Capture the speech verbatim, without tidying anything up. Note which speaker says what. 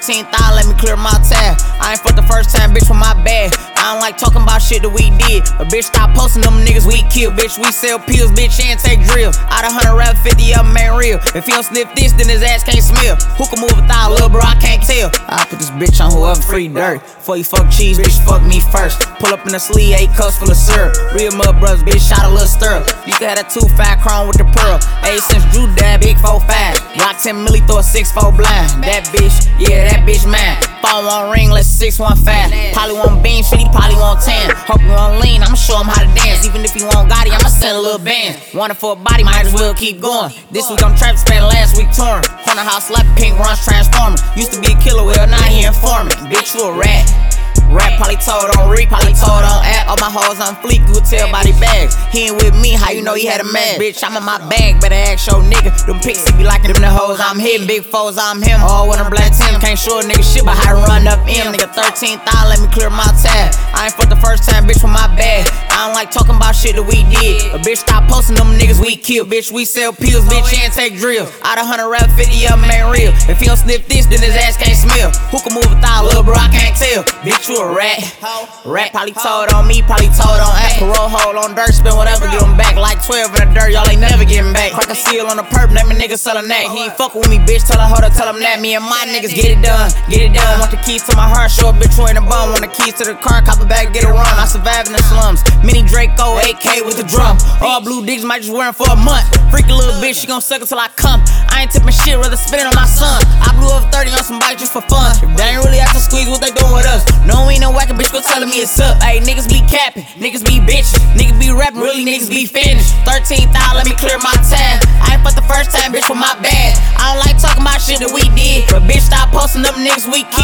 Speaker 1: thirteen thousand, let me clear my tab. I ain't fucked the first time, bitch, for my bag. I don't like talking about shit that we did, but bitch, stop posting them niggas we kill. Bitch, we sell pills, bitch, and take drills. Out of hundred rap, fifty of them ain't real. If he don't sniff this, then his ass can't smell. Who can move without a little bro, I can't tell. I put this bitch on whoever free dirt. Before you fuck cheese, bitch, fuck me first. Pull up in the sleeve, eight cups full of syrup. Real mud brothers, bitch, shot a little stirrup. You can have that two five chrome with the pearl. Hey, since Drew died, big four five. Block ten milli, throw a six four blind. That bitch, yeah, that bitch mine. Phone one ring, let's six one five. Probably want beans, shit, he probably want tan. Hope you want lean, I'ma show him how to dance. Even if you want Gotti, I'ma send a little band. Want it for a body, might as well keep going. This week I'm trapped, spent last week touring. Corner house, slapping pink runs, transforming. Used to be a killer, well, now he informant. Bitch, you a rat. Rap probably told on Reek, probably told on app. All my hoes on fleek, you would tell by the bags. He ain't with me, how you know he had a man? Bitch, I'm in my bag, better ask your nigga. Them pics, he be liking them the hoes I'm hitting. Big foes, I'm him. All with a black team, can't show a nigga shit, but how to run up him. Nigga thirteen thousand, let me clear my tab. I ain't fucked the first time, bitch, for my bag. I don't like talking about shit that we did, but bitch, stop posting them niggas we kill. Bitch, we sell pills, bitch, and take drills. Out of hundred rap, fifty of them ain't real. If he don't sniff this, then his ass can't smell. Who can move without a little bro, I can't tell. Bitch, you a rat. Rat probably told on me, probably told on ass. Parole hole on dirt, spin whatever, get him back. Like twelve in the dirt, y'all ain't never getting back. Crack a seal on the perp, let me nigga sellin' that. He ain't fuckin' with me, bitch, tell her hold her, tell him that. Me and my niggas get it done, get it done. Want the keys to my heart, show a bitch you ain't a bum. Want the keys to the car, cop a bag, get it run. I survive in the slums, mini Draco, A K with the drum. All blue digs, might just wear 'em for a month. Freaky little bitch, she gon' suck until I come. I ain't tippin' shit, rather spend it on my son. I blew up thirty on some bikes just for fun. If they ain't really after squeeze, what they doing with us? No, we ain't no whackin' bitch, go tellin' me it's up. Ayy, niggas be capping, niggas be bitchin', niggas be rapping, really niggas be finished. thirteen thousand, let me clear my tab. I ain't fucked the first time, bitch, for my bad. I don't like talking about shit that we did, but bitch, stop posting them niggas we killed.